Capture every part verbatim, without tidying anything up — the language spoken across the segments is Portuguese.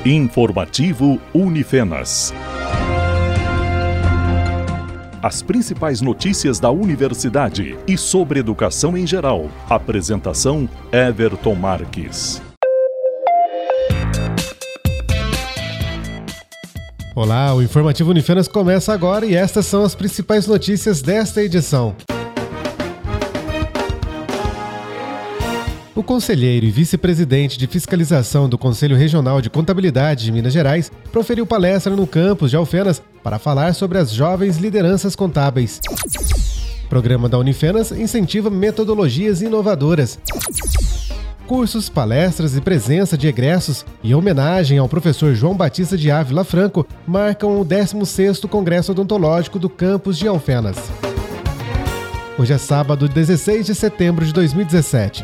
Informativo Unifenas. As principais notícias da universidade e sobre educação em geral. Apresentação: Everton Marques. Olá, o Informativo Unifenas começa agora e estas são as principais notícias desta edição. O conselheiro e vice-presidente de fiscalização do Conselho Regional de Contabilidade de Minas Gerais proferiu palestra no campus de Alfenas para falar sobre as jovens lideranças contábeis. O programa da Unifenas incentiva metodologias inovadoras. Cursos, palestras e presença de egressos em homenagem ao professor João Batista de Ávila Franco marcam o décimo sexto Congresso Odontológico do campus de Alfenas. Hoje é sábado, dezesseis de setembro de dois mil e dezessete.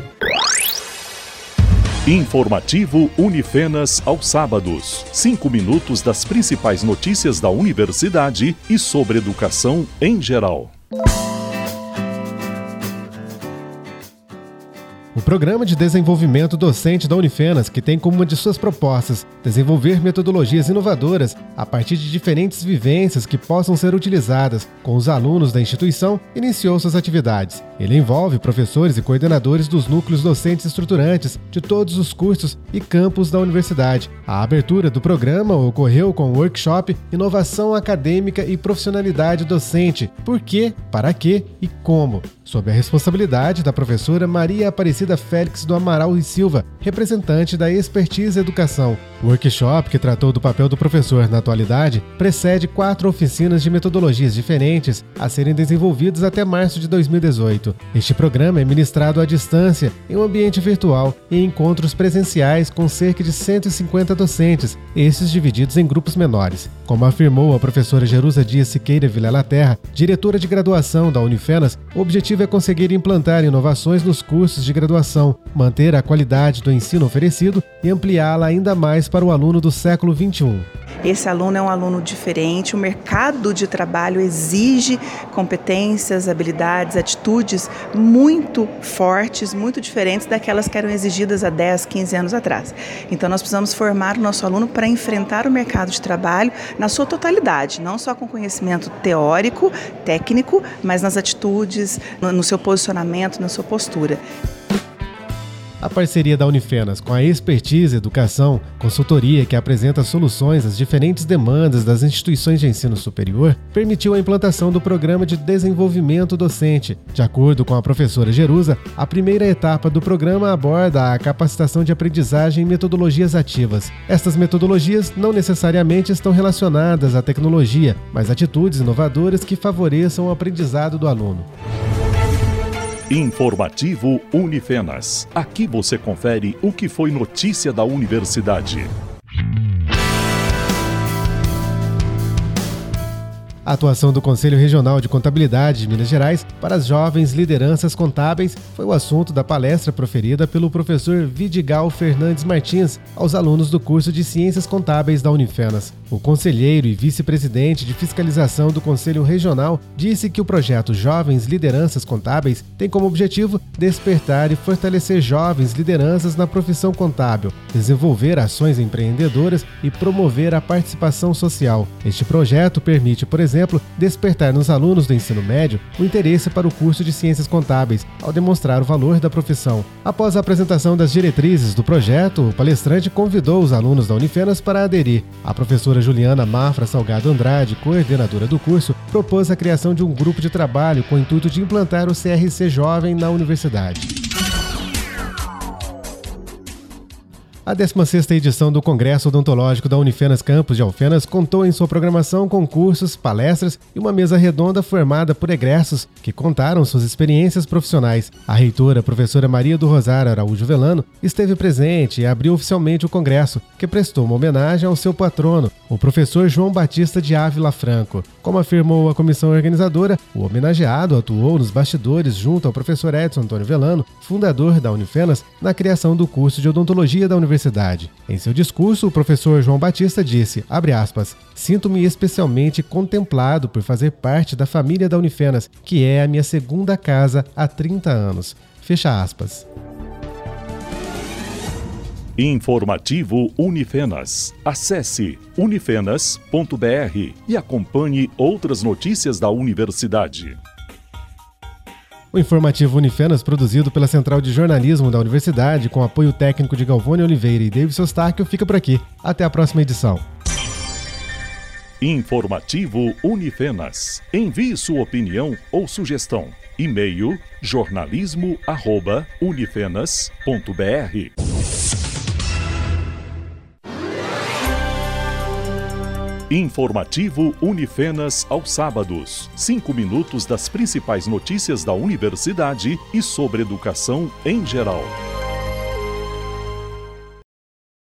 Informativo Unifenas aos sábados. Cinco minutos das principais notícias da universidade e sobre educação em geral. O Programa de Desenvolvimento Docente da Unifenas, que tem como uma de suas propostas desenvolver metodologias inovadoras a partir de diferentes vivências que possam ser utilizadas com os alunos da instituição, iniciou suas atividades. Ele envolve professores e coordenadores dos núcleos docentes estruturantes de todos os cursos e campos da universidade. A abertura do programa ocorreu com o workshop Inovação Acadêmica e Profissionalidade Docente. Por quê, para quê e como? Sob a responsabilidade da professora Maria Aparecida Félix do Amaral e Silva, representante da Expertise Educação. O workshop, que tratou do papel do professor na atualidade, precede quatro oficinas de metodologias diferentes a serem desenvolvidas até março de dois mil e dezoito. Este programa é ministrado à distância, em um ambiente virtual e em encontros presenciais com cerca de cento e cinquenta docentes, estes divididos em grupos menores. Como afirmou a professora Jerusa Dias Siqueira Vilela Terra, diretora de graduação da Unifenas, o objetivo é conseguir implantar inovações nos cursos de graduação, manter a qualidade do ensino oferecido e ampliá-la ainda mais para o aluno do século vinte e um. Esse aluno é um aluno diferente, o mercado de trabalho exige competências, habilidades, atitudes muito fortes, muito diferentes daquelas que eram exigidas há dez, quinze anos atrás. Então nós precisamos formar o nosso aluno para enfrentar o mercado de trabalho na sua totalidade, não só com conhecimento teórico, técnico, mas nas atitudes, no seu posicionamento, na sua postura. A parceria da Unifenas com a Expertise Educação, consultoria que apresenta soluções às diferentes demandas das instituições de ensino superior, permitiu a implantação do Programa de Desenvolvimento Docente. De acordo com a professora Jerusa, a primeira etapa do programa aborda a capacitação de aprendizagem em metodologias ativas. Estas metodologias não necessariamente estão relacionadas à tecnologia, mas atitudes inovadoras que favoreçam o aprendizado do aluno. Informativo Unifenas. Aqui você confere o que foi notícia da universidade. A atuação do Conselho Regional de Contabilidade de Minas Gerais para as jovens lideranças contábeis foi o assunto da palestra proferida pelo professor Vidigal Fernandes Martins aos alunos do curso de Ciências Contábeis da Unifenas. O conselheiro e vice-presidente de fiscalização do Conselho Regional disse que o projeto Jovens Lideranças Contábeis tem como objetivo despertar e fortalecer jovens lideranças na profissão contábil, desenvolver ações empreendedoras e promover a participação social. Este projeto permite, por exemplo, despertar nos alunos do ensino médio o interesse para o curso de Ciências Contábeis, ao demonstrar o valor da profissão. Após a apresentação das diretrizes do projeto, o palestrante convidou os alunos da Unifenas para aderir. A professora Juliana Mafra Salgado Andrade, coordenadora do curso, propôs a criação de um grupo de trabalho com o intuito de implantar o C R C Jovem na universidade. A décima sexta edição do Congresso Odontológico da Unifenas Campus de Alfenas contou em sua programação com cursos, palestras e uma mesa redonda formada por egressos que contaram suas experiências profissionais. A reitora, professora Maria do Rosário Araújo Velano, esteve presente e abriu oficialmente o congresso, que prestou uma homenagem ao seu patrono, o professor João Batista de Ávila Franco. Como afirmou a comissão organizadora, o homenageado atuou nos bastidores junto ao professor Edson Antônio Velano, fundador da Unifenas, na criação do curso de odontologia da universidade. Em seu discurso, o professor João Batista disse, abre aspas, sinto-me especialmente contemplado por fazer parte da família da Unifenas, que é a minha segunda casa há trinta anos. Fecha aspas. Informativo Unifenas. Acesse unifenas ponto br e acompanhe outras notícias da universidade. O informativo Unifenas, produzido pela Central de Jornalismo da Universidade, com apoio técnico de Galvone Oliveira e David Sostáquio, fica por aqui. Até a próxima edição. Informativo Unifenas. Envie sua opinião ou sugestão. E-mail jornalismo arroba unifenas ponto br. Informativo Unifenas aos sábados. Cinco minutos das principais notícias da universidade e sobre educação em geral.